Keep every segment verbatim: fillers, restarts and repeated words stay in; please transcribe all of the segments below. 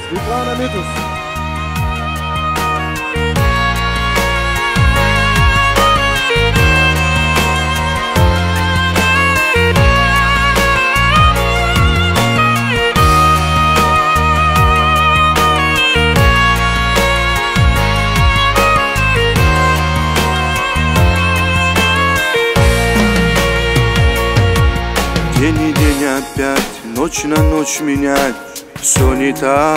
Светлана Митус. День и день опять, ночь на ночь менять, все не так.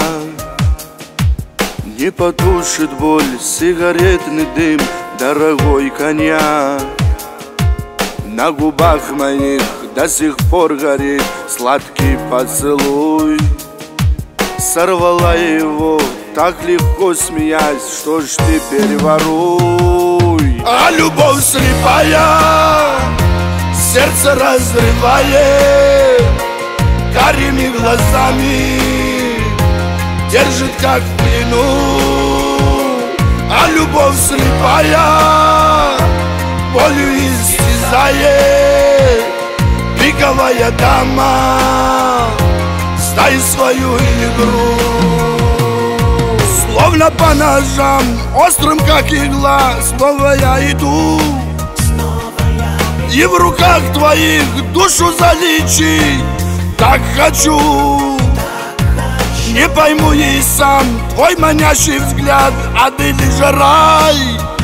Не потушит боль сигаретный дым, дорогой коньяк. На губах моих до сих пор горит сладкий поцелуй. Сорвала его, так легко смеясь, что ж теперь воруй. А любовь слепая сердце разрывает, карими глазами держит как в плену. А любовь слепая болью истязает, пиковая дама, стай свою игру. Словно по ножам, острым как игла, снова я иду. И в руках твоих душу залечить так хочу. Не пойму и сам твой манящий взгляд, а ты лишь рай.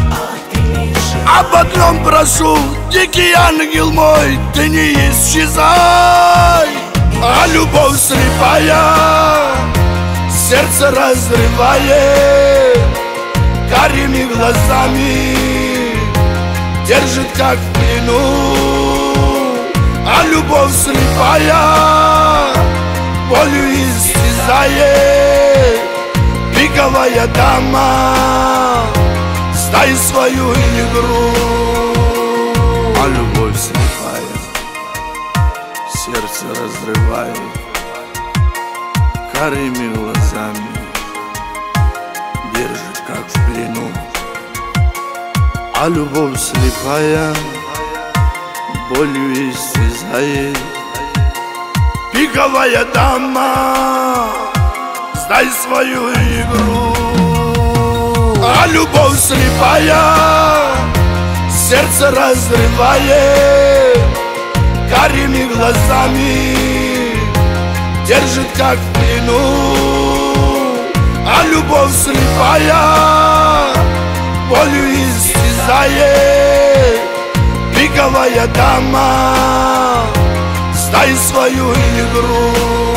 Об одном прошу, дикий ангел мой, ты не исчезай. А любовь слепая сердце разрывает, карими глазами держит как в плену. А любовь слепая болью истязает, пиковая дама, стай свою игру. А любовь слепая сердце разрывает, карими глазами держит как в плену. А любовь слепая болью истязает, пиковая дама, сдай свою игру. А любовь слепая сердце разрывает, карими глазами держит как в плену. А любовь слепая болью истязает, пиковая дама, стай свою игру.